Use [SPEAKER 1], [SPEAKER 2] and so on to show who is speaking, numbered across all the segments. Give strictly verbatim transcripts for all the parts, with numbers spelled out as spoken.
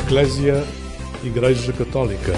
[SPEAKER 1] Eclésia, Igreja Católica.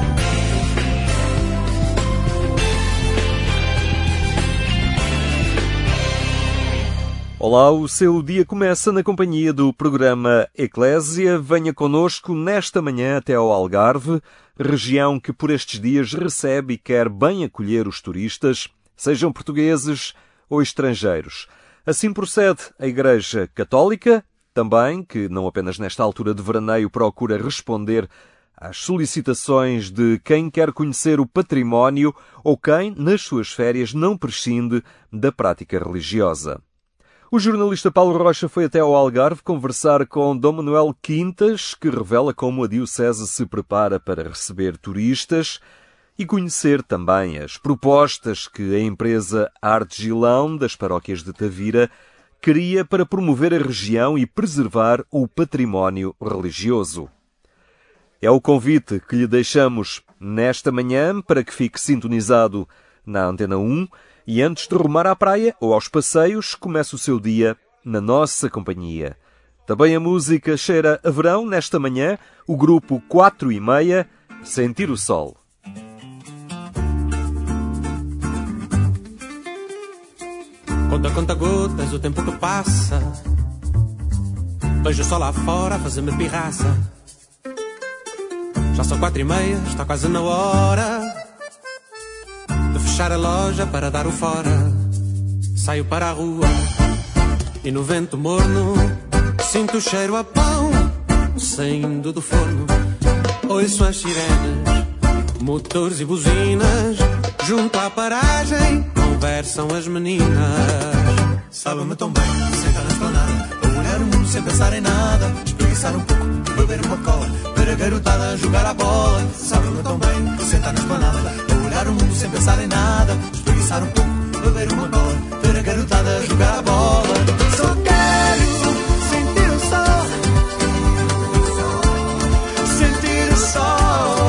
[SPEAKER 2] Olá, o seu dia começa na companhia do programa Eclésia. Venha connosco nesta manhã até ao Algarve, região que por estes dias recebe e quer bem acolher os turistas, sejam portugueses ou estrangeiros. Assim procede a Igreja Católica, também, que não apenas nesta altura de veraneio procura responder às solicitações de quem quer conhecer o património ou quem, nas suas férias, não prescinde da prática religiosa. O jornalista Paulo Rocha foi até ao Algarve conversar com Dom Manuel Quintas, que revela como a Diocese se prepara para receber turistas e conhecer também as propostas que a empresa Arte Gilão, das paróquias de Tavira, cria para promover a região e preservar o património religioso. É o convite que lhe deixamos nesta manhã para que fique sintonizado na Antena um e antes de rumar à praia ou aos passeios, comece o seu dia na nossa companhia. Também a música cheira a verão nesta manhã, o grupo quatro e meia, Sentir o Sol.
[SPEAKER 3] Conta, conta gotas, o tempo que passa. Vejo só lá fora a fazer-me pirraça. Já são quatro e meia, está quase na hora de fechar a loja para dar o fora. Saio para a rua e no vento morno sinto o cheiro a pão saindo do forno. Ouço as sirenes, motores e buzinas. Junto à paragem conversam as meninas. Sabe-me tão bem, sentar na esplanada, a olhar o mundo sem pensar em nada, espreguiçar um pouco, beber uma cola, ver a garotada jogar a bola. Sabe-me tão bem, sentar na esplanada, a olhar o mundo sem pensar em nada, espreguiçar um pouco, beber uma cola, ver a garotada jogar a bola. Só quero sentir o sol, sentir o sol.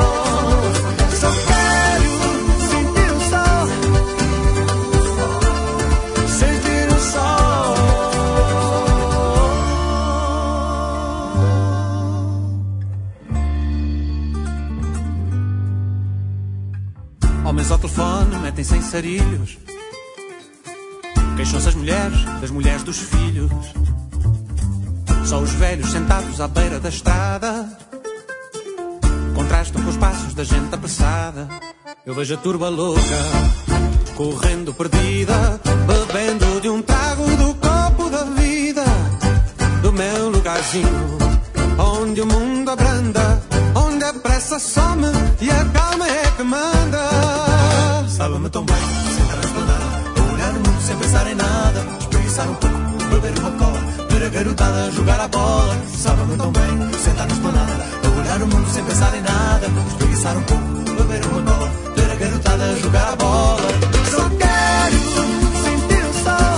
[SPEAKER 3] Homens ao telefone metem-se em sarilhos, queixam-se as mulheres das mulheres dos filhos. Só os velhos sentados à beira da estrada contrastam com os passos da gente apressada. Eu vejo a turba louca correndo perdida, bebendo de um trago do copo da vida, do meu lugarzinho onde o mundo abranda, onde a pressa some e a calma é que manda. Sabe-me tão bem, sentar na esplanada, a olhar o mundo sem pensar em nada, espreguiçar um pouco, beber uma cola, ver a garotada jogar a bola. Sabe-me tão bem, sentar na esplanada, a olhar o mundo sem pensar em nada, espreguiçar um pouco, beber uma cola, ver a garotada jogar a bola. Só quero sentir o sol,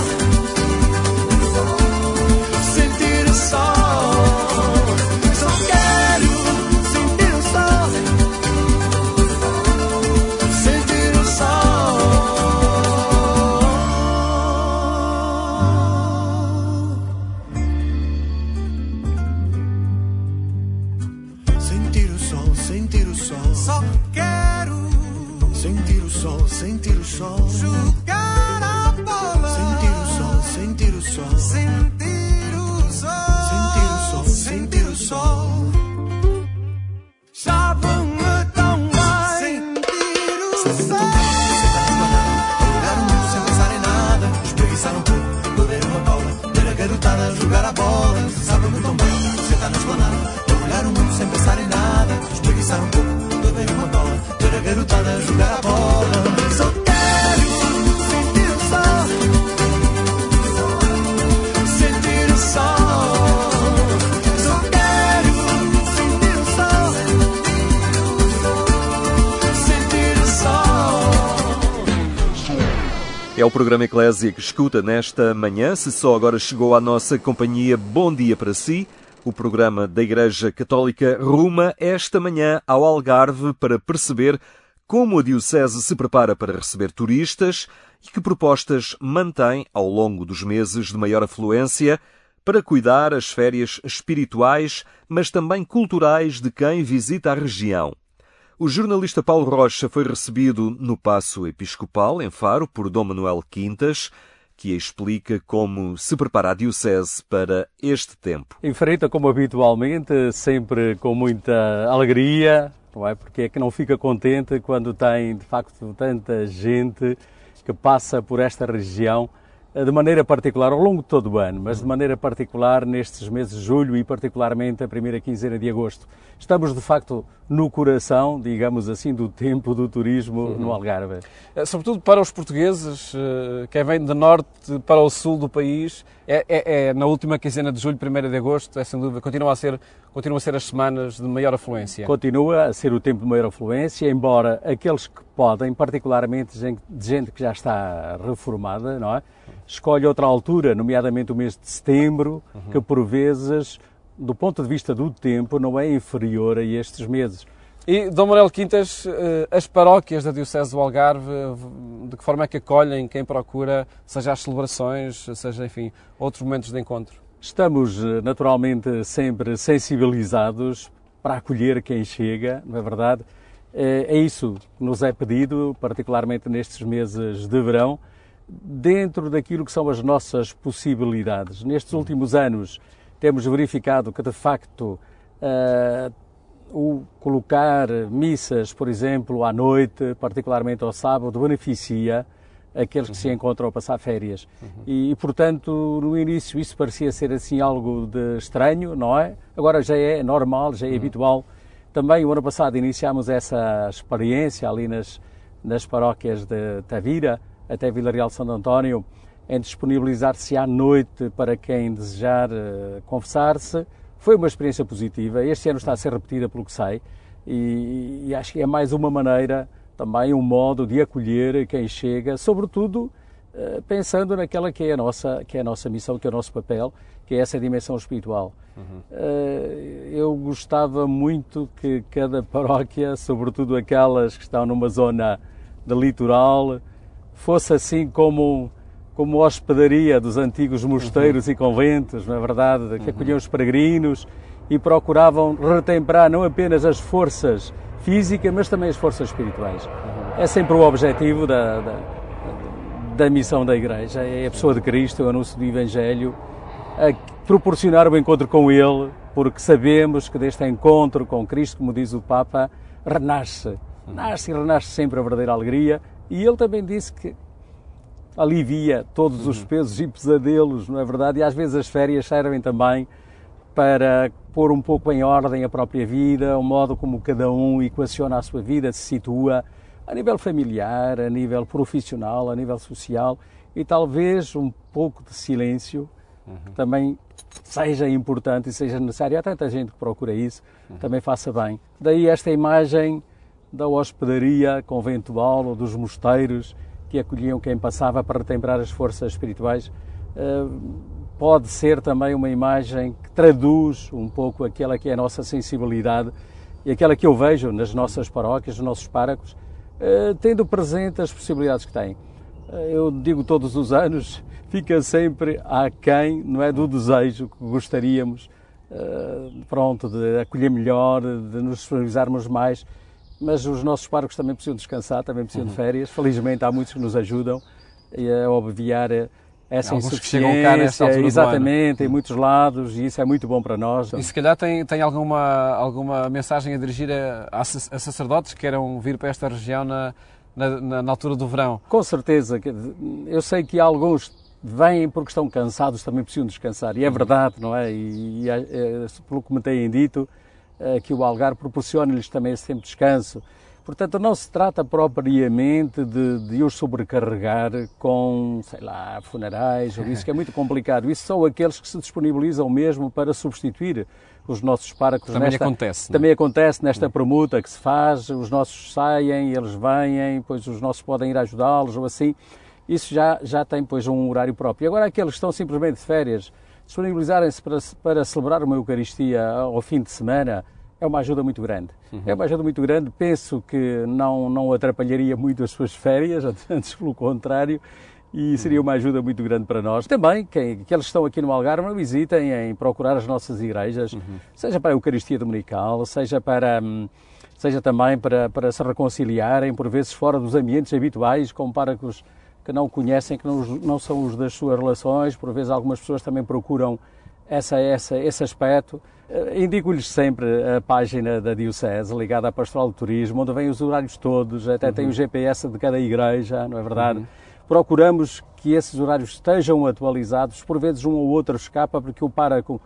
[SPEAKER 3] sentir o sol.
[SPEAKER 4] Sentir o sol, jogar a bola. Sentir o sol, sentir o sol, sentir o sol, sentir o sol, sentir o sol. Sabe-me tão bem, sentir o sol. Olhar o mundo sem pensar em nada, espreguiçar um pouco, beber uma cola, ver a garotada jogar a bola. Sabe-me tão bem, sentar na esplanada, olhar o mundo sem pensar em nada, espreguiçar um pouco, beber uma cola, ver a garotada jogar a bola.
[SPEAKER 2] É o programa Eclésia que escuta nesta manhã. Se só agora chegou à nossa companhia, bom dia para si. O programa da Igreja Católica ruma esta manhã ao Algarve para perceber como a Diocese se prepara para receber turistas e que propostas mantém ao longo dos meses de maior afluência para cuidar as férias espirituais, mas também culturais de quem visita a região. O jornalista Paulo Rocha foi recebido no Paço Episcopal, em Faro, por Dom Manuel Quintas, que explica como se prepara a Diocese para este tempo.
[SPEAKER 5] Enfrenta como habitualmente, sempre com muita alegria, não é? Porque é que não fica contente quando tem, de facto, tanta gente que passa por esta região de maneira particular, ao longo de todo o ano, mas de maneira particular nestes meses de julho e particularmente a primeira quinzena de agosto. Estamos, de facto, no coração, digamos assim, do tempo do turismo uhum. no Algarve.
[SPEAKER 6] Sobretudo para os portugueses, quem vem do norte para o sul do país, é, é, é na última quinzena de julho, primeira de agosto, é sem dúvida, continua a ser, continua a ser as semanas de maior afluência.
[SPEAKER 5] Continua a ser o tempo de maior afluência, embora aqueles que podem, particularmente de gente que já está reformada, não é? Escolhe outra altura, nomeadamente o mês de setembro, uhum. que por vezes, do ponto de vista do tempo, não é inferior a estes meses.
[SPEAKER 6] E, Dom Manuel Quintas, as paróquias da Diocese do Algarve, de que forma é que acolhem quem procura, seja as celebrações, seja, enfim, outros momentos de encontro?
[SPEAKER 5] Estamos, naturalmente, sempre sensibilizados para acolher quem chega, não é verdade? É isso que nos é pedido, particularmente nestes meses de verão, dentro daquilo que são as nossas possibilidades. Nestes últimos anos temos verificado que, de facto, uh, o colocar missas, por exemplo, à noite, particularmente ao sábado, beneficia aqueles que uhum. se encontram a passar férias. Uhum. E, e, portanto, no início isso parecia ser assim algo de estranho, não é? Agora já é normal, já é uhum. habitual. Também, o ano passado, iniciámos essa experiência ali nas, nas paróquias de Tavira, até Vila Real de Santo António, em disponibilizar-se à noite para quem desejar uh, confessar-se. Foi uma experiência positiva. Este ano está a ser repetida, pelo que sei, e, e acho que é mais uma maneira, também um modo de acolher quem chega, sobretudo uh, pensando naquela que é, a nossa, que é a nossa missão, que é o nosso papel, que é essa dimensão espiritual. Uhum. Uh, eu gostava muito que cada paróquia, sobretudo aquelas que estão numa zona de litoral, fosse assim como, como hospedaria dos antigos mosteiros uhum. e conventos, não é verdade? Que acolhiam os peregrinos e procuravam retemperar não apenas as forças físicas, mas também as forças espirituais. Uhum. É sempre o objetivo da, da, da missão da Igreja, é a pessoa de Cristo, o anúncio do Evangelho, a proporcionar o encontro com Ele, porque sabemos que deste encontro com Cristo, como diz o Papa, renasce, nasce e renasce sempre a verdadeira alegria. E ele também disse que alivia todos os pesos e pesadelos, não é verdade? E às vezes as férias servem também para pôr um pouco em ordem a própria vida, o modo como cada um equaciona a sua vida, se situa a nível familiar, a nível profissional, a nível social, e talvez um pouco de silêncio uhum. também seja importante e seja necessário. Há tanta gente que procura isso, uhum. também faça bem. Daí esta imagem da hospedaria conventual ou dos mosteiros que acolhiam quem passava para retemperar as forças espirituais, pode ser também uma imagem que traduz um pouco aquela que é a nossa sensibilidade e aquela que eu vejo nas nossas paróquias, nos nossos párocos, tendo presente as possibilidades que têm. Eu digo todos os anos, fica sempre aquém, não é, do desejo que gostaríamos, pronto, de acolher melhor, de nos disponibilizarmos mais. Mas os nossos párocos também precisam descansar, também precisam uhum. de férias. Felizmente há muitos que nos ajudam a obviar essa
[SPEAKER 6] Alguns
[SPEAKER 5] insuficiência.
[SPEAKER 6] Que chegam cá nesta altura
[SPEAKER 5] exatamente,
[SPEAKER 6] do ano.
[SPEAKER 5] Em muitos lados, e isso é muito bom para nós.
[SPEAKER 6] E se calhar tem, tem alguma, alguma mensagem a dirigir a, a, a sacerdotes que queiram vir para esta região na, na, na altura do verão?
[SPEAKER 5] Com certeza. Eu sei que alguns vêm porque estão cansados, também precisam descansar. E é verdade, não é? E, e é, pelo que me têm dito, que o Algarve proporciona-lhes também esse tempo de descanso. Portanto, não se trata propriamente de, de os sobrecarregar com, sei lá, funerais ou isso, que é muito complicado. Isso são aqueles que se disponibilizam mesmo para substituir os nossos párocos.
[SPEAKER 6] Também
[SPEAKER 5] nesta,
[SPEAKER 6] acontece.
[SPEAKER 5] Também não? acontece nesta permuta que se faz, os nossos saem, eles vêm, depois os nossos podem ir ajudá-los ou assim. Isso já, já tem, pois, um horário próprio. Agora, aqueles que estão simplesmente de férias, disponibilizarem-se para, para celebrar uma Eucaristia ao fim de semana é uma ajuda muito grande. Uhum. É uma ajuda muito grande. Penso que não, não atrapalharia muito as suas férias, antes pelo contrário, e seria uma ajuda muito grande para nós. Também, quem, que eles estão aqui no Algarve, não visitem em procurar as nossas igrejas, uhum. seja para a Eucaristia Dominical, seja para... seja também para, para se reconciliarem, por vezes fora dos ambientes habituais, como párocos que não conhecem, que não, não são os das suas relações. Por vezes algumas pessoas também procuram essa, essa, esse aspecto. Indico-lhes sempre a página da Diocese, ligada à Pastoral do Turismo, onde vêm os horários todos, até uhum. tem o G P S de cada igreja, não é verdade? Uhum. Procuramos que esses horários estejam atualizados, por vezes um ou outro escapa, porque o pároco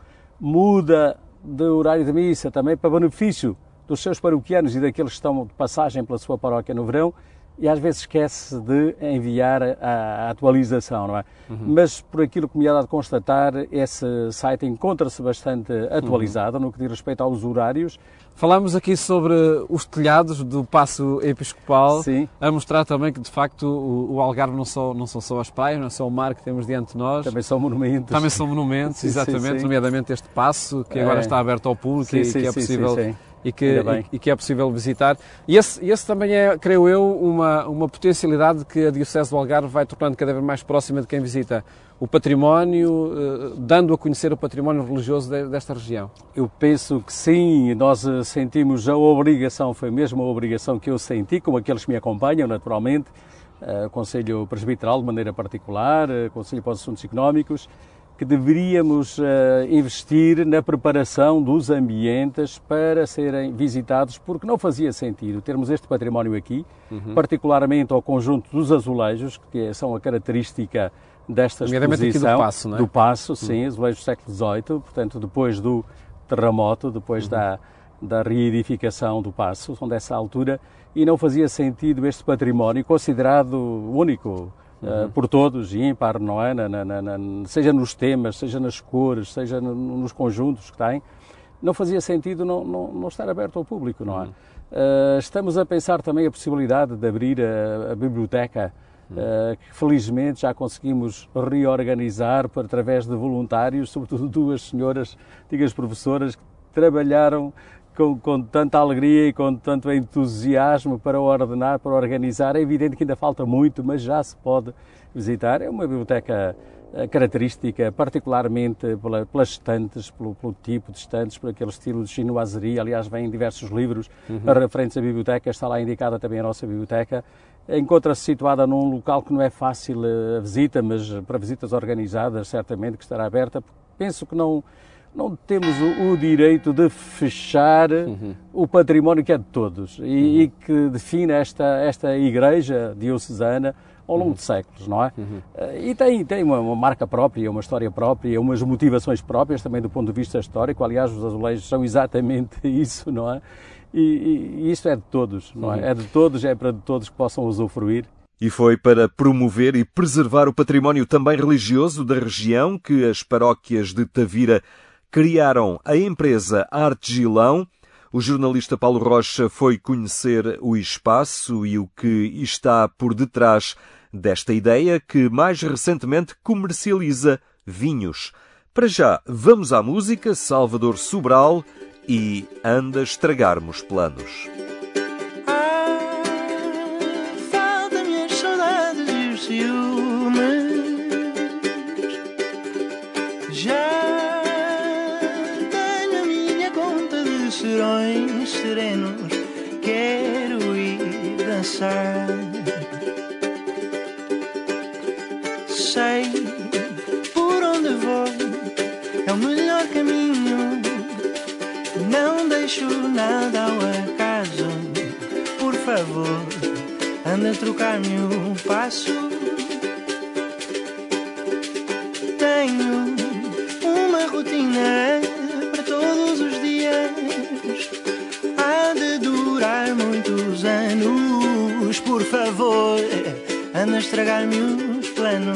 [SPEAKER 5] muda de horário de missa também para benefício dos seus paroquianos e daqueles que estão de passagem pela sua paróquia no verão, e às vezes esquece de enviar a, a atualização, não é? Uhum. Mas por aquilo que me é dado constatar, esse site encontra-se bastante atualizado uhum. no que diz respeito aos horários.
[SPEAKER 6] Falámos aqui sobre os telhados do Paço Episcopal,
[SPEAKER 5] Sim.
[SPEAKER 6] a mostrar também que de facto o, o Algarve não, só, não são só as praias, não é só o mar que temos diante de nós.
[SPEAKER 5] Também são monumentos.
[SPEAKER 6] Também são monumentos,
[SPEAKER 5] sim,
[SPEAKER 6] exatamente,
[SPEAKER 5] sim, sim.
[SPEAKER 6] nomeadamente este paço que agora é. está aberto ao público
[SPEAKER 5] sim,
[SPEAKER 6] e
[SPEAKER 5] sim,
[SPEAKER 6] que é
[SPEAKER 5] sim,
[SPEAKER 6] possível...
[SPEAKER 5] Sim, sim.
[SPEAKER 6] E que, e, e que é possível visitar. E esse, esse também é, creio eu, uma, uma potencialidade que a Diocese do Algarve vai tornando cada vez mais próxima de quem visita o património, eh, dando a conhecer o património religioso de, desta região.
[SPEAKER 5] Eu penso que sim, nós sentimos a obrigação, foi mesmo a obrigação que eu senti, como aqueles que me acompanham, naturalmente, eh, o Conselho Presbiteral de maneira particular, o Conselho para os Assuntos Económicos, que deveríamos uh, investir na preparação dos ambientes para serem visitados, porque não fazia sentido termos este património aqui, uhum. particularmente ao conjunto dos azulejos, que são a característica desta exposição.
[SPEAKER 6] Aqui do Paço, não é?
[SPEAKER 5] Do Paço, sim, uhum. azulejos do século dezoito, portanto, depois do terremoto, depois uhum. da, da reedificação do Paço, são dessa altura, e não fazia sentido este património considerado único, Uhum. Uh, por todos, e ímpar, não é? Na, na, na, seja nos temas, seja nas cores, seja no, nos conjuntos que tem, não fazia sentido não, não, não estar aberto ao público, não é? Uhum. Uh, estamos a pensar também a possibilidade de abrir a, a biblioteca, uhum. uh, que felizmente já conseguimos reorganizar por, através de voluntários, sobretudo duas senhoras, antigas professoras, que trabalharam Com, com tanta alegria e com tanto entusiasmo para ordenar, para organizar. É evidente que ainda falta muito, mas já se pode visitar. É uma biblioteca característica, particularmente pela, pelas estantes, pelo, pelo tipo de estantes, por aquele estilo de chinoiserie. Aliás, vêm diversos livros uhum. referentes à biblioteca, está lá indicada também a nossa biblioteca. Encontra-se situada num local que não é fácil a visita, mas para visitas organizadas, certamente que estará aberta. Penso que não... Não temos o, o direito de fechar uhum. o património que é de todos e, uhum. e que define esta, esta igreja diocesana ao longo uhum. de séculos, não é? Uhum. E tem, tem uma, uma marca própria, uma história própria, umas motivações próprias também do ponto de vista histórico. Aliás, os azulejos são exatamente isso, não é? E, e, e isso é de todos, não é? Uhum. É de todos, é para de todos que possam usufruir.
[SPEAKER 2] E foi para promover e preservar o património também religioso da região que as paróquias de Tavira criaram a empresa Arte Gilão. O jornalista Paulo Rocha foi conhecer o espaço e o que está por detrás desta ideia que mais recentemente comercializa vinhos. Para já, vamos à música, Salvador Sobral e Anda Estragarmos Planos.
[SPEAKER 7] Ah, falta-me as saudades e os ciúmes. Já serões serenos, quero ir dançar. Sei por onde vou, é o melhor caminho. Não deixo nada ao acaso. Por favor, anda a trocar-me o passo. Tenho uma rotina para todos os dias. Há de durar muitos anos. Por favor, anda a estragar-me os planos.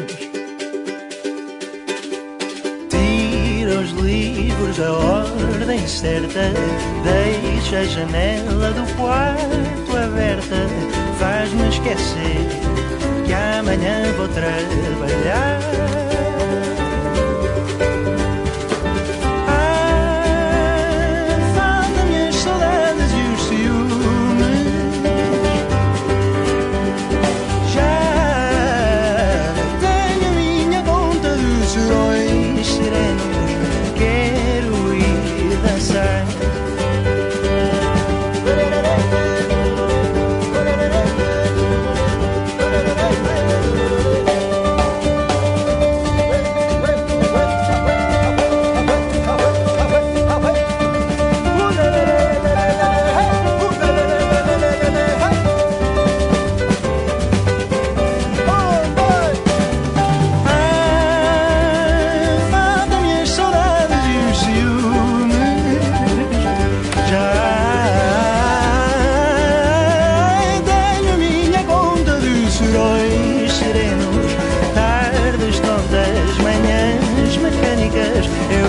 [SPEAKER 7] Tira os livros da ordem certa. Deixa a janela do quarto aberta. Faz-me esquecer que amanhã vou trabalhar. Já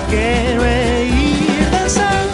[SPEAKER 7] quero é ir dançar.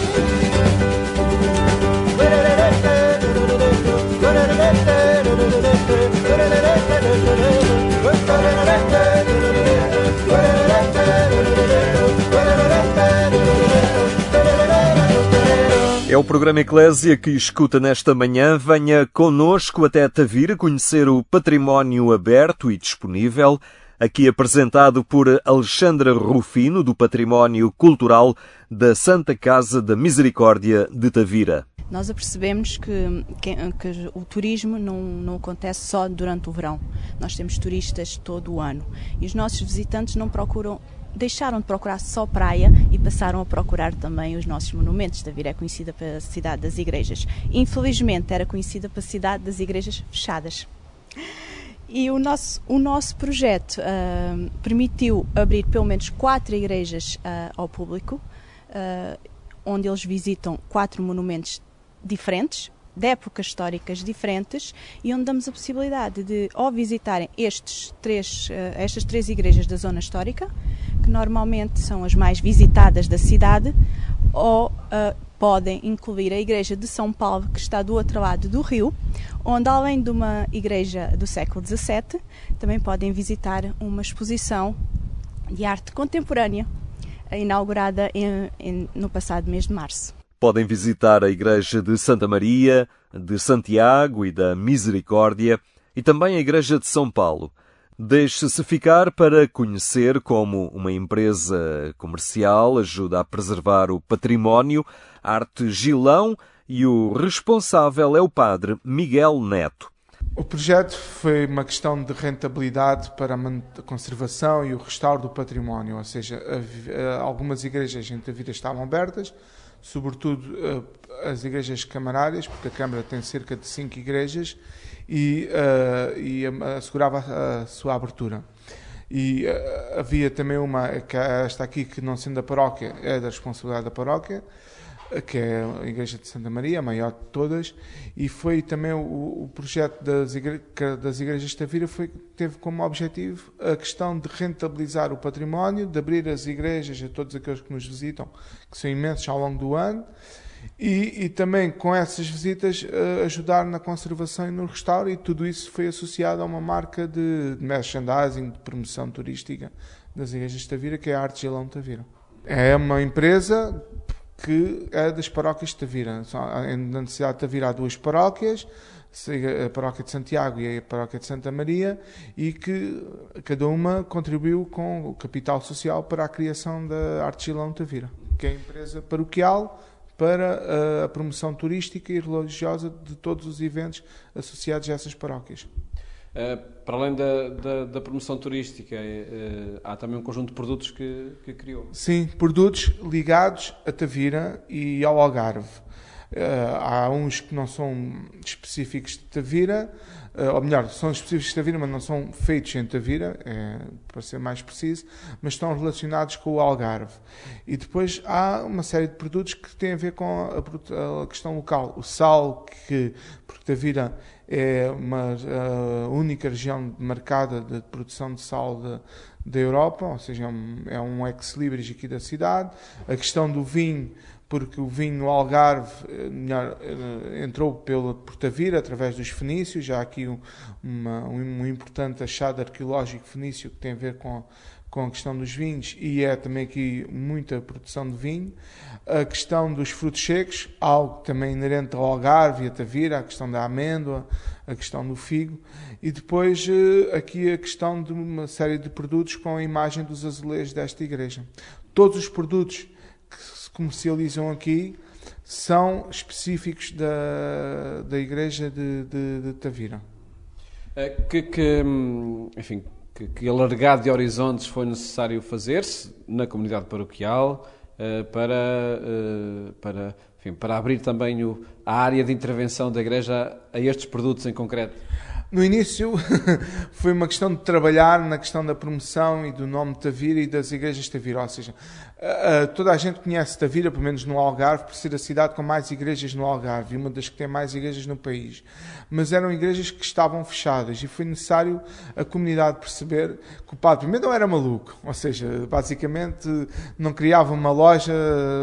[SPEAKER 2] É o programa Eclésia que escuta nesta manhã. Venha connosco até Tavira conhecer o património aberto e disponível, aqui apresentado por Alexandra Rufino, do Património Cultural da Santa Casa da Misericórdia de Tavira.
[SPEAKER 8] Nós apercebemos que, que, que o turismo não, não acontece só durante o verão. Nós temos turistas todo o ano e os nossos visitantes não procuram, deixaram de procurar só praia e passaram a procurar também os nossos monumentos. Tavira é conhecida pela cidade das igrejas. Infelizmente era conhecida pela cidade das igrejas fechadas. E o nosso, o nosso projeto uh, permitiu abrir pelo menos quatro igrejas uh, ao público, uh, onde eles visitam quatro monumentos diferentes, de épocas históricas diferentes, e onde damos a possibilidade de ou visitarem estes três, uh, estas três igrejas da zona histórica, que normalmente são as mais visitadas da cidade, ou uh, podem incluir a igreja de São Paulo, que está do outro lado do rio, onde além de uma igreja do século dezassete, também podem visitar uma exposição de arte contemporânea, inaugurada em, em, no passado mês de março.
[SPEAKER 2] Podem visitar a igreja de Santa Maria, de Santiago e da Misericórdia e também a igreja de São Paulo. Deixe-se ficar para conhecer como uma empresa comercial ajuda a preservar o património, Arte Gilão, e o responsável é o padre Miguel Neto.
[SPEAKER 9] O projeto foi uma questão de rentabilidade para a conservação e o restauro do património, ou seja, algumas igrejas em Tavira estavam abertas, sobretudo as igrejas camarárias, porque a Câmara tem cerca de cinco igrejas, e, uh, e assegurava a sua abertura. E uh, havia também uma, que esta aqui, que não sendo da paróquia, é da responsabilidade da paróquia, que é a Igreja de Santa Maria, a maior de todas, e foi também o, o projeto das, igre, das igrejas de Tavira foi, teve como objetivo a questão de rentabilizar o património, de abrir as igrejas a todos aqueles que nos visitam, que são imensos ao longo do ano, e, e também com essas visitas ajudar na conservação e no restauro, e tudo isso foi associado a uma marca de merchandising, de promoção turística das igrejas de Tavira, que é a Arte Gilão de Tavira. É uma empresa que é das paróquias de Tavira. Na cidade de Tavira há duas paróquias, a paróquia de Santiago e a paróquia de Santa Maria, e que cada uma contribuiu com o capital social para a criação da Arte Gilão de Tavira, que é a empresa paroquial para a promoção turística e religiosa de todos os eventos associados a essas paróquias.
[SPEAKER 6] Uh, para além da, da, da promoção turística, uh, há também um conjunto de produtos que, que criou.
[SPEAKER 9] Sim, produtos ligados a Tavira e ao Algarve. Uh, há uns que não são específicos de Tavira, uh, ou melhor, são específicos de Tavira, mas não são feitos em Tavira, é, para ser mais preciso, mas estão relacionados com o Algarve. E depois há uma série de produtos que têm a ver com a, a questão local. O sal, que, porque Tavira é uma a única região marcada de produção de sal da Europa, ou seja, é um, é um ex-libris aqui da cidade. A questão do vinho, porque o vinho no Algarve melhor, entrou pela, por Tavira, através dos fenícios. Já há aqui um, uma, um importante achado arqueológico fenício que tem a ver com, com a questão dos vinhos, e é também aqui muita produção de vinho. A questão dos frutos secos, algo também inerente ao Algarve e a Tavira, a questão da amêndoa, a questão do figo, e depois aqui a questão de uma série de produtos com a imagem dos azulejos desta igreja. Todos os produtos que se comercializam aqui são específicos da, da igreja de, de, de Tavira.
[SPEAKER 6] Que, que, enfim, que, que alargado de horizontes foi necessário fazer-se na comunidade paroquial para, para, enfim, para abrir também o, a área de intervenção da igreja a estes produtos em concreto?
[SPEAKER 9] No início foi uma questão de trabalhar na questão da promoção e do nome de Tavira e das igrejas de Tavira. Ou seja, toda a gente conhece Tavira, pelo menos no Algarve, por ser a cidade com mais igrejas no Algarve e uma das que tem mais igrejas no país. Mas eram igrejas que estavam fechadas e foi necessário a comunidade perceber que o padre primeiro não era maluco. Ou seja, basicamente não criava uma loja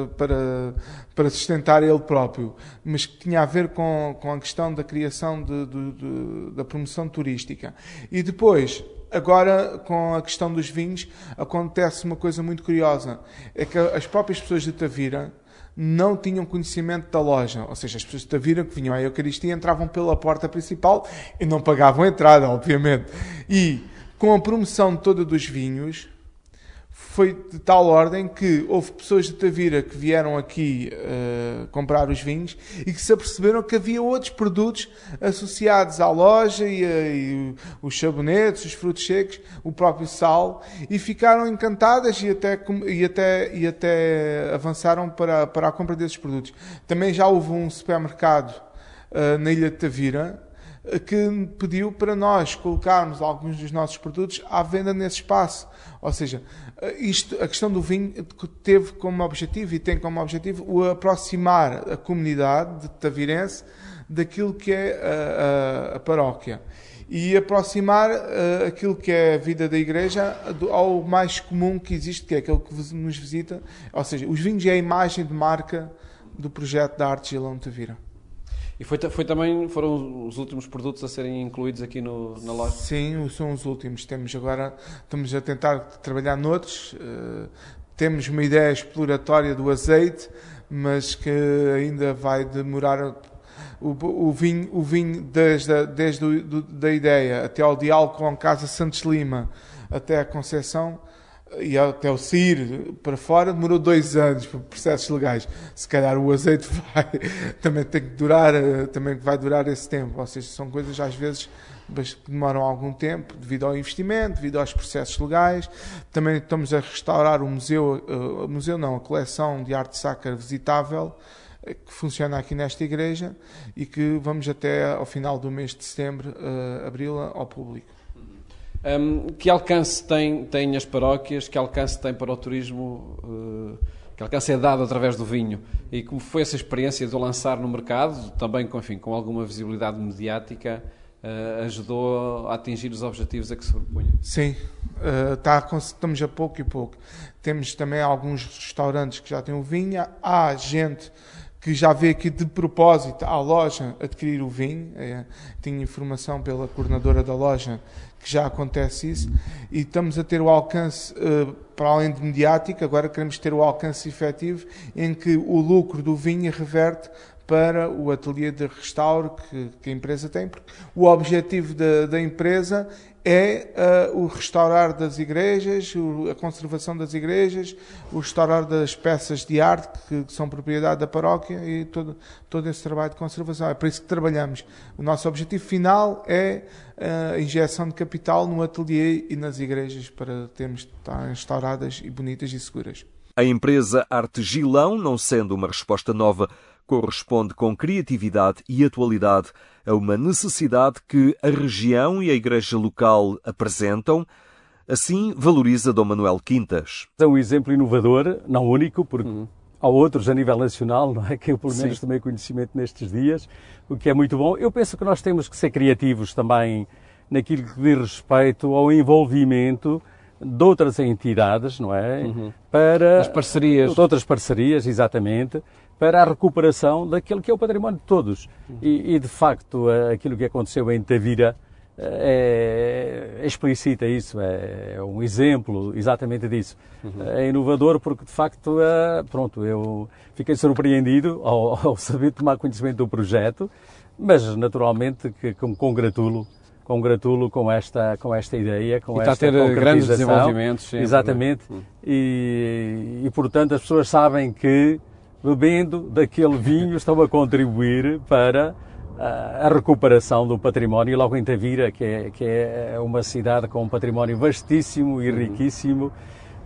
[SPEAKER 9] para, para sustentar ele próprio, mas que tinha a ver com, com a questão da criação de, de, de, da promoção turística. E depois, agora, com a questão dos vinhos, acontece uma coisa muito curiosa. É que as próprias pessoas de Tavira não tinham conhecimento da loja. Ou seja, as pessoas de Tavira que vinham à Eucaristia entravam pela porta principal e não pagavam entrada, obviamente. E com a promoção toda dos vinhos, foi de tal ordem que houve pessoas de Tavira que vieram aqui uh, comprar os vinhos e que se aperceberam que havia outros produtos associados à loja e, a, e os sabonetes, os frutos secos, o próprio sal, e ficaram encantadas e até, e até, e até avançaram para, para a compra desses produtos. Também já houve um supermercado uh, na Ilha de Tavira que pediu para nós colocarmos alguns dos nossos produtos à venda nesse espaço. Ou seja, isto, a questão do vinho teve como objetivo e tem como objetivo o aproximar a comunidade de tavirense daquilo que é a, a, a paróquia e aproximar uh, aquilo que é a vida da igreja do, ao mais comum que existe, que é aquele que nos visita. Ou seja, os vinhos é a imagem de marca do projeto da Arte Gilão de Tavira.
[SPEAKER 6] E foi, foi também, foram os últimos produtos a serem incluídos aqui no, na loja?
[SPEAKER 9] Sim, são os últimos. Temos agora, estamos a tentar trabalhar noutros. Uh, temos uma ideia exploratória do azeite, mas que ainda vai demorar. O, o vinho, o vinho desde, a, desde o, do, da ideia até ao diálogo com a Casa Santos Lima, até a concepção, e até o sair para fora demorou dois anos por processos legais. Se calhar o azeite vai também tem que durar, também vai durar esse tempo. Ou seja, são coisas às vezes que demoram algum tempo devido ao investimento, devido aos processos legais. Também estamos a restaurar o museu, o museu não, a coleção de arte sacra visitável que funciona aqui nesta igreja e que vamos até ao final do mês de setembro uh, abri-la ao público.
[SPEAKER 6] Um, que alcance tem, tem as paróquias, que alcance tem para o turismo, uh, que alcance é dado através do vinho? E como foi essa experiência de o lançar no mercado, também com, enfim, com alguma visibilidade mediática, uh, ajudou a atingir os objetivos a que se propunha?
[SPEAKER 9] Sim, uh, tá, estamos a pouco e pouco. Temos também alguns restaurantes que já têm o vinho, há gente que já veio aqui de propósito à loja adquirir o vinho. É, tinha informação pela coordenadora da loja que já acontece isso, e estamos a ter o alcance, uh, para além de mediático, agora queremos ter o alcance efetivo em que o lucro do vinho reverte para o ateliê de restauro que, que a empresa tem, porque o objetivo da, da empresa é uh, o restaurar das igrejas, o, a conservação das igrejas, o restaurar das peças de arte que, que são propriedade da paróquia e todo, todo esse trabalho de conservação. É por isso que trabalhamos. O nosso objetivo final é uh, a injeção de capital no ateliê e nas igrejas para termos estar restauradas e bonitas e seguras.
[SPEAKER 2] A empresa Arte Gilão, não sendo uma resposta nova, corresponde com criatividade e atualidade a uma necessidade que a região e a igreja local apresentam. Assim, valoriza Dom Manuel Quintas.
[SPEAKER 5] É um exemplo inovador, não único, porque uhum. há outros a nível nacional, não é? Que eu pelo menos
[SPEAKER 6] Sim.
[SPEAKER 5] tomei conhecimento nestes dias, o que é muito bom. Eu penso que nós temos que ser criativos também naquilo que diz respeito ao envolvimento de outras entidades, não é?
[SPEAKER 6] Uhum.
[SPEAKER 5] Para
[SPEAKER 6] as parcerias.
[SPEAKER 5] De outras parcerias, exatamente, para a recuperação daquele que é o património de todos. Uhum. E, e, de facto, aquilo que aconteceu em Tavira é, explicita isso, é, é um exemplo exatamente disso. Uhum. É inovador porque, de facto, é, pronto, eu fiquei surpreendido ao, ao saber tomar conhecimento do projeto, mas, naturalmente, que, que me congratulo congratulo com esta, com esta ideia, com
[SPEAKER 6] e
[SPEAKER 5] esta
[SPEAKER 6] está a ter grandes desenvolvimentos. Sempre,
[SPEAKER 5] exatamente.
[SPEAKER 6] Né?
[SPEAKER 5] E, e, portanto, as pessoas sabem que, bebendo daquele vinho, estão a contribuir para a, a recuperação do património. E logo em Tavira, que é, que é uma cidade com um património vastíssimo e riquíssimo,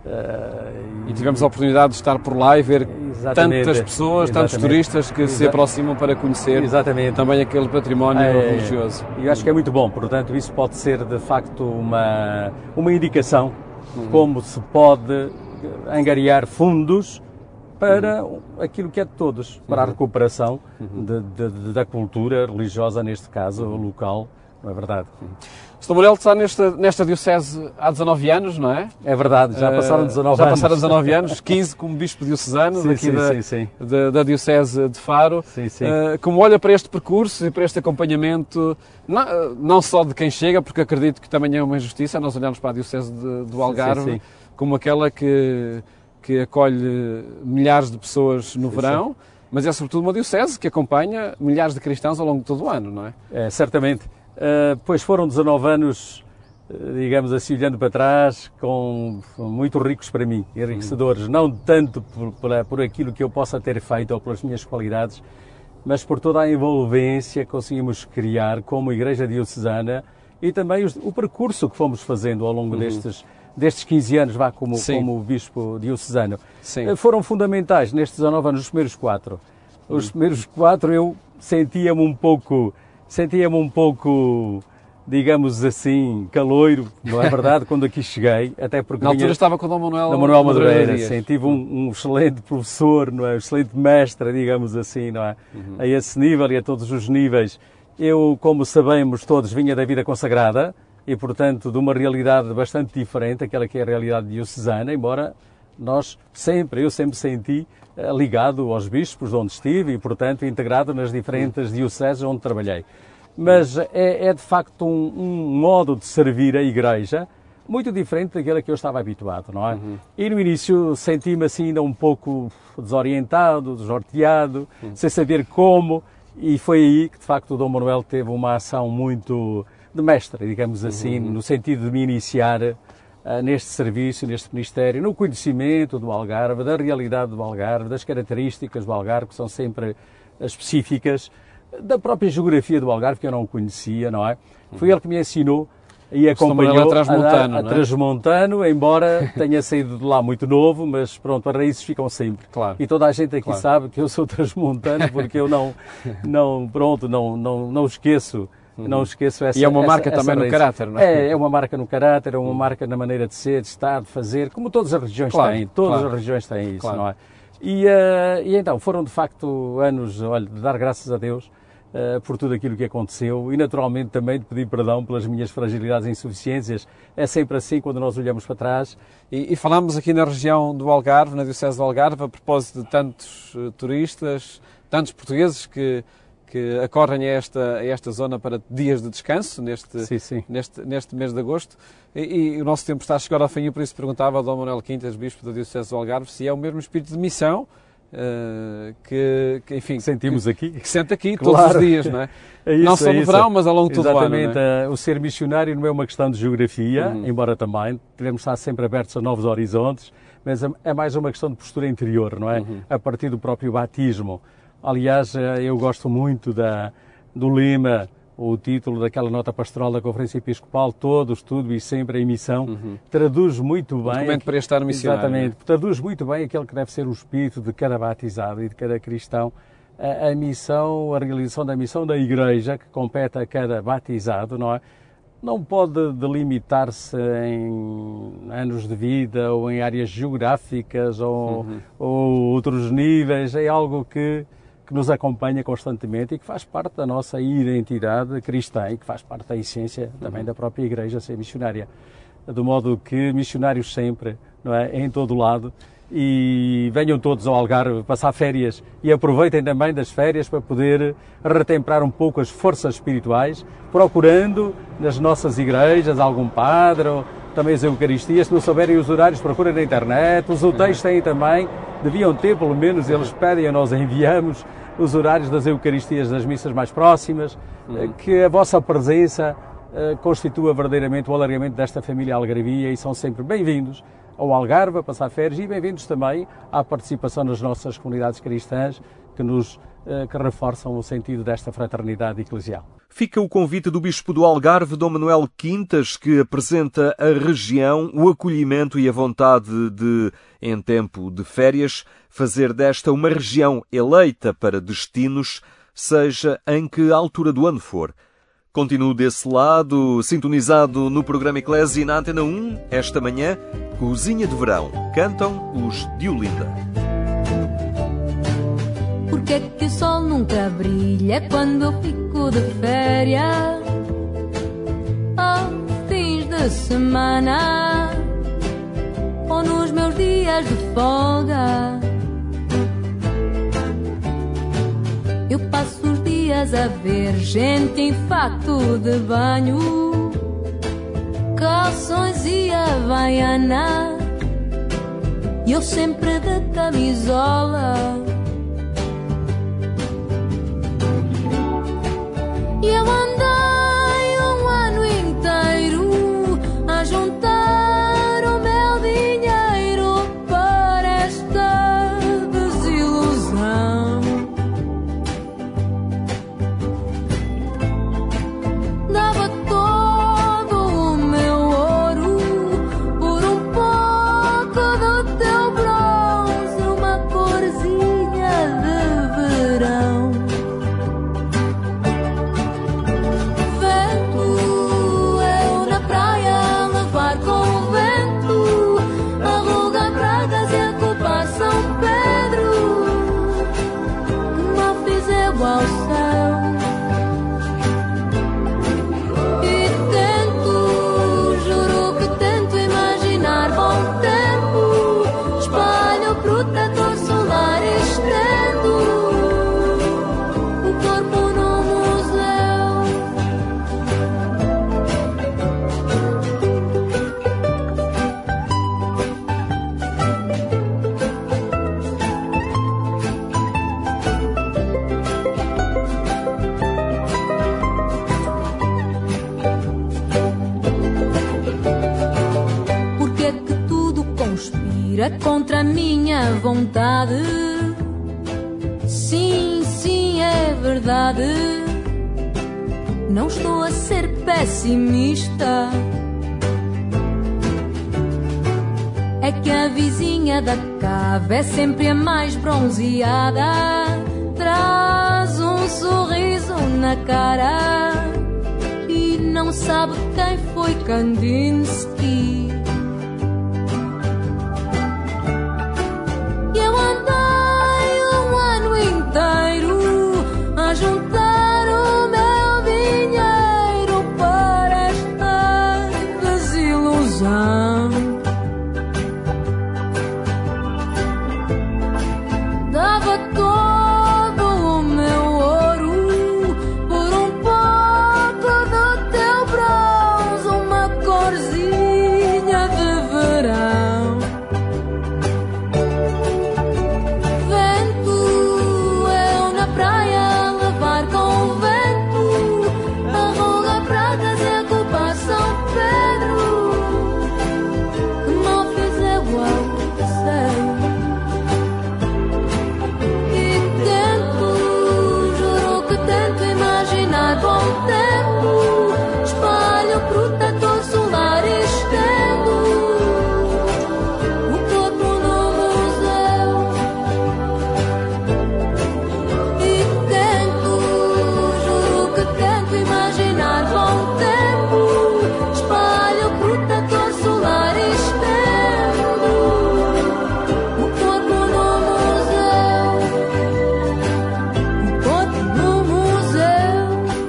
[SPEAKER 6] Uh, e tivemos a oportunidade de estar por lá e ver Exatamente. tantas pessoas, Exatamente. tantos turistas que Exatamente. se aproximam para conhecer Exatamente. também aquele património é, religioso.
[SPEAKER 5] E eu acho que é muito bom, portanto isso pode ser de facto uma, uma indicação uhum. como se pode angariar fundos para uhum. aquilo que é de todos, para uhum. a recuperação uhum. de, de, de, da cultura religiosa, neste caso, uhum. local, não é verdade?
[SPEAKER 6] Uhum. São Manuel está nesta, nesta diocese há dezanove anos, não é?
[SPEAKER 5] É verdade, já passaram dezanove
[SPEAKER 6] uh,
[SPEAKER 5] anos.
[SPEAKER 6] Já passaram dezanove anos, quinze como bispo diocesano
[SPEAKER 5] sim,
[SPEAKER 6] daqui
[SPEAKER 5] sim,
[SPEAKER 6] da,
[SPEAKER 5] sim, sim.
[SPEAKER 6] Da, da diocese de Faro.
[SPEAKER 5] Sim, sim.
[SPEAKER 6] Uh, como olha para este percurso e para este acompanhamento, não, não só de quem chega, porque acredito que também é uma injustiça, nós olhamos para a diocese de, do Algarve sim, sim, sim. como aquela que, que acolhe milhares de pessoas no sim, verão, sim. mas é sobretudo uma diocese que acompanha milhares de cristãos ao longo de todo o ano, não é?
[SPEAKER 5] É, certamente. Uh, pois foram dezanove anos, digamos assim, olhando para trás, com, muito ricos para mim, enriquecedores, não tanto por, por, por aquilo que eu possa ter feito ou pelas minhas qualidades, mas por toda a envolvência que conseguimos criar como Igreja Diocesana e também os, o percurso que fomos fazendo ao longo uhum. destes, destes quinze anos, vá como, como Bispo Diocesano.
[SPEAKER 6] Sim.
[SPEAKER 5] Foram fundamentais nestes dezanove anos, os primeiros quatro. Os uhum. primeiros quatro eu sentia-me um pouco, sentia-me um pouco... digamos assim, caloiro, não é verdade, quando aqui cheguei, até porque...
[SPEAKER 6] Na altura vinha... estava com o Dom Manuel,
[SPEAKER 5] Dom Manuel Madureira, sim, tive um, um excelente professor, não é, um excelente mestre, digamos assim, não é, uhum. a esse nível e a todos os níveis. Eu, como sabemos todos, vinha da vida consagrada e, portanto, de uma realidade bastante diferente, aquela que é a realidade diocesana, embora nós sempre, eu sempre senti ligado aos bispos onde estive e, portanto, integrado nas diferentes uhum. dioceses onde trabalhei. Mas é, é de facto um, um modo de servir a Igreja muito diferente daquele que eu estava habituado, não é? Uhum. E no início senti-me assim ainda um pouco desorientado, desnorteado, uhum. sem saber como, e foi aí que de facto o Dom Manuel teve uma ação muito de mestre, digamos assim, uhum. no sentido de me iniciar uh, neste serviço, neste ministério, no conhecimento do Algarve, da realidade do Algarve, das características do Algarve, que são sempre específicas, da própria geografia do Algarve, que eu não conhecia, não é? Foi ele que me ensinou e acompanhou
[SPEAKER 6] a Transmontano,
[SPEAKER 5] a, a, a Transmontano, embora tenha saído de lá muito novo, mas pronto, as raízes ficam sempre.
[SPEAKER 6] Claro.
[SPEAKER 5] E toda a gente aqui
[SPEAKER 6] claro.
[SPEAKER 5] sabe que eu sou Transmontano, porque eu não, não pronto, não, não, não esqueço, não esqueço essa
[SPEAKER 6] E é uma marca
[SPEAKER 5] essa,
[SPEAKER 6] também
[SPEAKER 5] essa
[SPEAKER 6] no caráter, não é?
[SPEAKER 5] É, é uma marca no caráter, é uma marca na maneira de ser, de estar, de fazer, como todas as regiões
[SPEAKER 6] claro.
[SPEAKER 5] têm, todas
[SPEAKER 6] claro.
[SPEAKER 5] as regiões têm isso,
[SPEAKER 6] claro.
[SPEAKER 5] não é? E, uh, e então, foram de facto anos, olha, de dar graças a Deus, Uh, por tudo aquilo que aconteceu e naturalmente também de pedir perdão pelas minhas fragilidades e insuficiências. É sempre assim quando nós olhamos para trás.
[SPEAKER 6] E, e falamos aqui na região do Algarve, na Diocese do Algarve, a propósito de tantos uh, turistas, tantos portugueses que, que acorrem a esta, a esta zona para dias de descanso neste,
[SPEAKER 5] sim, sim.
[SPEAKER 6] neste, neste mês de agosto. E, e o nosso tempo está a chegar ao fim e por isso perguntava ao Dom Manuel Quintas, Bispo da Diocese do Algarve, se é o mesmo espírito de missão Uh, que, que, enfim,
[SPEAKER 5] sentimos
[SPEAKER 6] que,
[SPEAKER 5] aqui,
[SPEAKER 6] que sente aqui
[SPEAKER 5] claro.
[SPEAKER 6] todos os dias, não é?
[SPEAKER 5] É isso,
[SPEAKER 6] não só
[SPEAKER 5] é
[SPEAKER 6] no
[SPEAKER 5] isso.
[SPEAKER 6] verão, mas ao longo de todo o ano.
[SPEAKER 5] Exatamente,
[SPEAKER 6] é?
[SPEAKER 5] o ser missionário não é uma questão de geografia,
[SPEAKER 6] uhum.
[SPEAKER 5] embora também devemos estar sempre abertos a novos horizontes, mas é mais uma questão de postura interior, não é?
[SPEAKER 6] Uhum.
[SPEAKER 5] A partir do próprio batismo. Aliás, eu gosto muito da, do lema, o título daquela nota pastoral da Conferência Episcopal, todos, tudo e sempre em missão, uhum. traduz muito bem...
[SPEAKER 6] Documento para este ano missionário.
[SPEAKER 5] Exatamente, é? Traduz muito bem aquele que deve ser o espírito de cada batizado e de cada cristão, a, a missão, a realização da missão da Igreja, que compete a cada batizado, não é? Não pode delimitar-se em anos de vida ou em áreas geográficas ou, uhum. ou outros níveis, é algo que... que nos acompanha constantemente e que faz parte da nossa identidade cristã e que faz parte da essência também uhum. da própria Igreja ser missionária. De modo que missionários sempre, não é, em todo o lado, e venham todos ao Algarve passar férias e aproveitem também das férias para poder retemperar um pouco as forças espirituais, procurando nas nossas igrejas algum padre, ou também as Eucaristias, se não souberem os horários, procurem na internet, os hotéis têm também, deviam ter pelo menos, eles pedem a nós enviamos os horários das Eucaristias das missas mais próximas, uhum. que a vossa presença uh, constitua verdadeiramente o alargamento desta família algarvia e são sempre bem-vindos ao Algarve a passar férias e bem-vindos também à participação nas nossas comunidades cristãs que nos que reforçam o sentido desta fraternidade eclesial.
[SPEAKER 2] Fica o convite do Bispo do Algarve, Dom Manuel Quintas, que apresenta a região, o acolhimento e a vontade de, em tempo de férias, fazer desta uma região eleita para destinos, seja em que altura do ano for. Continuo desse lado, sintonizado no programa Eclésia na Antena um, esta manhã, Cozinha de Verão. Cantam os de Olinda.
[SPEAKER 10] Porque é que o sol nunca brilha quando eu fico de férias? Aos fins de semana ou nos meus dias de folga, eu passo os dias a ver gente em fato de banho, calções e havaiana, e eu sempre de camisola. E eu andei um ano inteiro a juntar o meu dinheiro para esta desilusão. Dava todo o meu ouro por um pouco do teu bronze, uma corzinha de verão. Contra a minha vontade, sim, sim, é verdade. Não estou a ser pessimista. É que a vizinha da cave é sempre a mais bronzeada, traz um sorriso na cara e não sabe quem foi Kandinsky. Juntar o meu dinheiro para esta desilusão. Dava todo o meu ouro por um pouco do teu bronze, uma corzinha de verão. Vento, eu na praia com o vento, arruga pratas e a culpa São Pedro, que mal fez igual, sei. E tento, juro que tento imaginar bom tempo, espalho o protetor solar e estendo o corpo no museu. E tento, tento imaginar bom tempo, espalho o protetor solar e estendo o corpo no museu, o corpo no museu.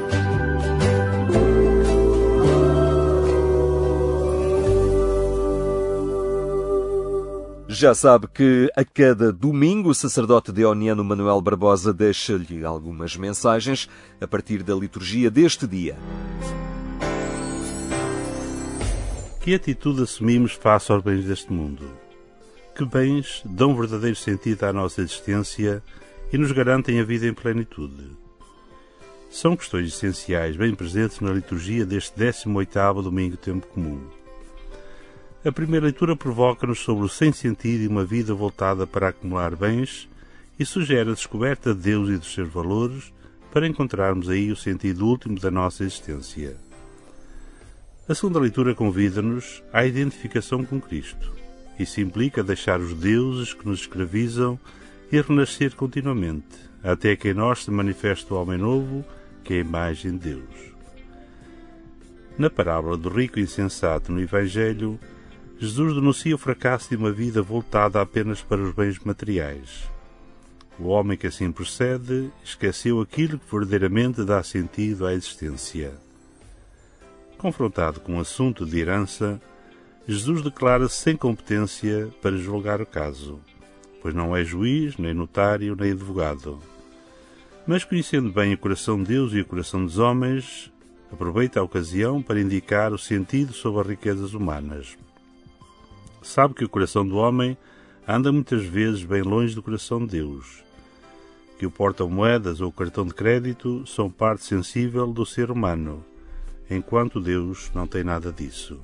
[SPEAKER 2] Já sabe que a cada domingo o sacerdote deoniano Manuel Barbosa deixa-lhe algumas mensagens a partir da liturgia deste dia.
[SPEAKER 11] Que atitude assumimos face aos bens deste mundo? Que bens dão verdadeiro sentido à nossa existência e nos garantem a vida em plenitude? São questões essenciais bem presentes na liturgia deste décimo oitavo domingo tempo comum. A primeira leitura provoca-nos sobre o sem-sentido e uma vida voltada para acumular bens e sugere a descoberta de Deus e dos seus valores para encontrarmos aí o sentido último da nossa existência. A segunda leitura convida-nos à identificação com Cristo. Isso implica deixar os deuses que nos escravizam e renascer continuamente, até que em nós se manifeste o homem novo, que é a imagem de Deus. Na parábola do rico insensato no Evangelho, Jesus denuncia o fracasso de uma vida voltada apenas para os bens materiais. O homem que assim procede esqueceu aquilo que verdadeiramente dá sentido à existência. Confrontado com o assunto de herança, Jesus declara-se sem competência para julgar o caso, pois não é juiz, nem notário, nem advogado. Mas, conhecendo bem o coração de Deus e o coração dos homens, aproveita a ocasião para indicar o sentido sobre as riquezas humanas. Sabe que o coração do homem anda muitas vezes bem longe do coração de Deus, que o porta-moedas ou o cartão de crédito são parte sensível do ser humano, enquanto Deus não tem nada disso.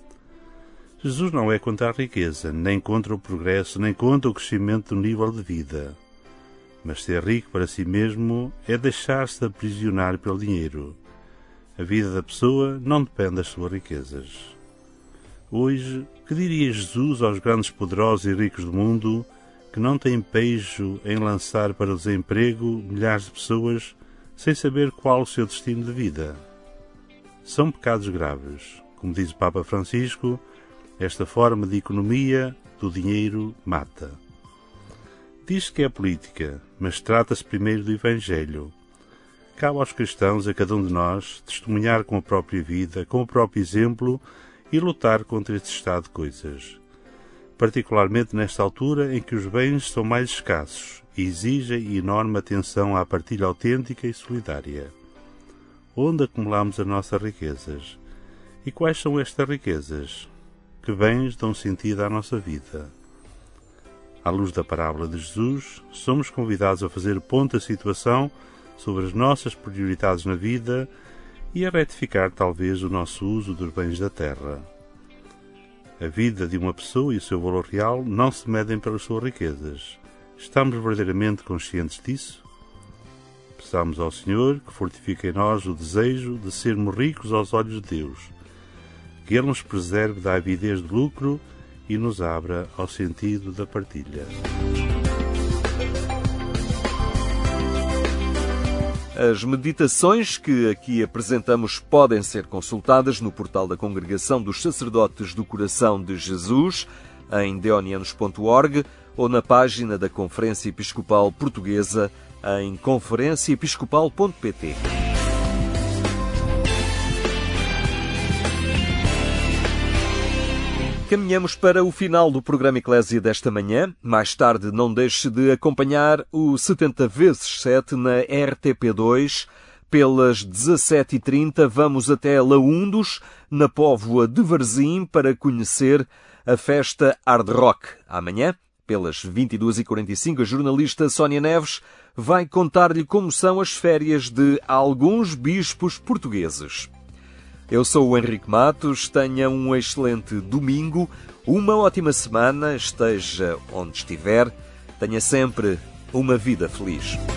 [SPEAKER 11] Jesus não é contra a riqueza, nem contra o progresso, nem contra o crescimento do nível de vida. Mas ser rico para si mesmo é deixar-se aprisionar pelo dinheiro. A vida da pessoa não depende das suas riquezas. Hoje, que diria Jesus aos grandes poderosos e ricos do mundo que não têm pejo em lançar para o desemprego milhares de pessoas sem saber qual o seu destino de vida? São pecados graves. Como diz o Papa Francisco, esta forma de economia do dinheiro mata. Diz que é política, mas trata-se primeiro do Evangelho. Cabe aos cristãos, a cada um de nós, testemunhar com a própria vida, com o próprio exemplo e lutar contra este estado de coisas. Particularmente nesta altura em que os bens são mais escassos e exigem enorme atenção à partilha autêntica e solidária. Onde acumulamos as nossas riquezas? E quais são estas riquezas? Que bens dão sentido à nossa vida? À luz da parábola de Jesus, somos convidados a fazer ponto da situação sobre as nossas prioridades na vida e a retificar talvez o nosso uso dos bens da terra. A vida de uma pessoa e o seu valor real não se medem pelas suas riquezas. Estamos verdadeiramente conscientes disso? Peçamos ao Senhor que fortifique em nós o desejo de sermos ricos aos olhos de Deus, que Ele nos preserve da avidez do lucro e nos abra ao sentido da partilha.
[SPEAKER 2] As meditações que aqui apresentamos podem ser consultadas no portal da Congregação dos Sacerdotes do Coração de Jesus, em deonianos ponto org, ou na página da Conferência Episcopal Portuguesa, em conferência episcopal ponto pt. Caminhamos para o final do programa Eclésia desta manhã. Mais tarde, não deixe de acompanhar o setenta vezes sete na R T P dois. Pelas dezassete e trinta, vamos até Laundos, na Póvoa de Varzim, para conhecer a festa Hard Rock. Amanhã, pelas vinte e duas e quarenta e cinco, a jornalista Sónia Neves vai contar-lhe como são as férias de alguns bispos portugueses. Eu sou o Henrique Matos, tenha um excelente domingo, uma ótima semana, esteja onde estiver, tenha sempre uma vida feliz.